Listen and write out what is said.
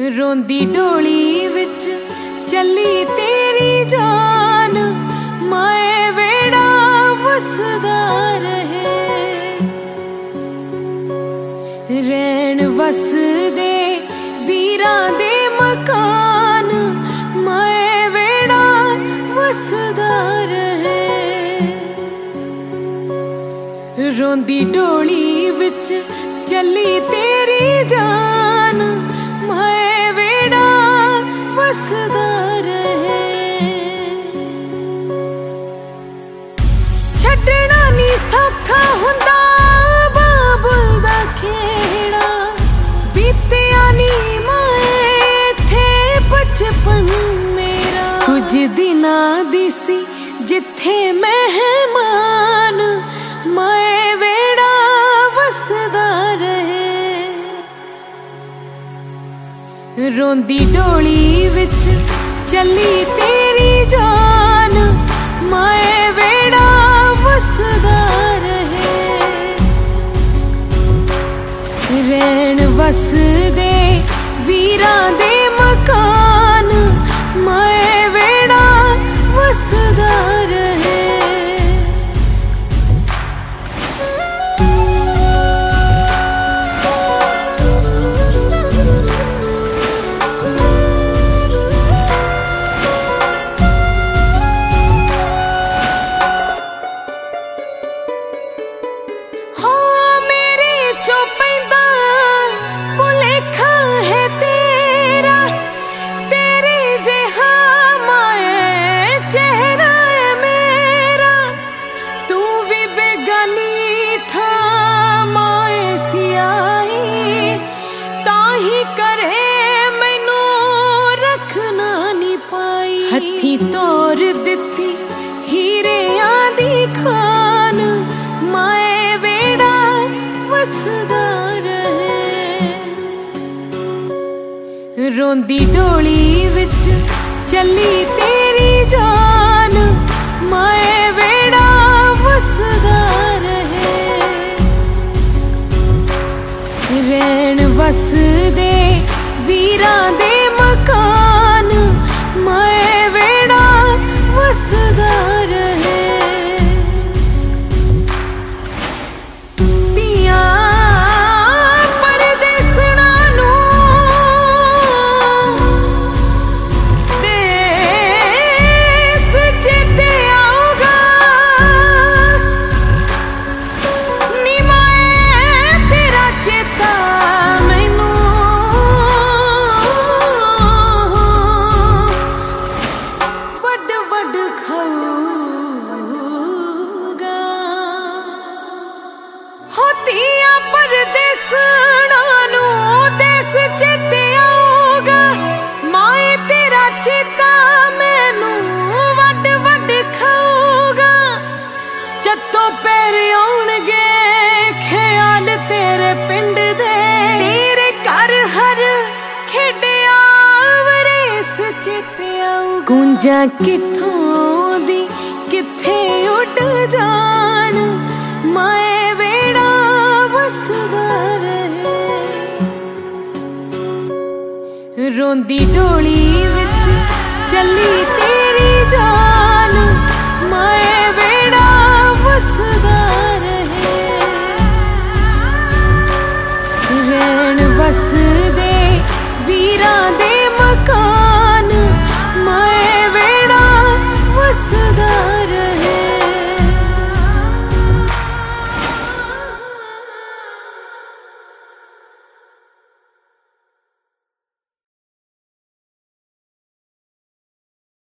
रोंदी डोली विच चली तेरी जान, माए वेड़ा वसदा रहे। रैन वसदे वीरां दे मकान, माए वेड़ा वसदा रहे। रोंदी डोली विच चली तेरी जान, माए वेड़ा वसदा रहे। छड्डना नी सौखा हुंदा बाबुल दा खेड़ा, बीतिया नी माए थे बचपन मेरा। कुछ दिनां दी सी जिथे मेहमान, माए वेड़ा वसदा रहे। रोंदी डोली विच चली तेरी जान, माए वेड़ा वसदा रहे। रैन वसदे वीरां दे मकान, माए वेड़ा वसदा रहे। हथी तोर दिती हीरियां दी खान, माए वेड़ा वसदा रहे। रोंदी डोली विच चली तेरी जान, माए वेड़ा वसदा रहे। रैन वसदे वीरां दे मकान, माए वेड़ा वसदा रहे। दियां परदेसणां नूं देस चेते आऊगा, नी माए तेरा चेता मैनू वड खाऊगा। होतियां परदेसणां नूं देस चेते आऊगा, माए तेरा चेता मैनू वड खाऊगा। जत्तों पैर आउणगे ख्याल तेरे पिंड दे, तेरे घर हर खेडिया वरेस चेते आऊगा। गूंजां कित्थों दी किथे उड़ जान, माए वेड़ा वसदा रहे। रोंदी डोली विच चली तेरी जान, माए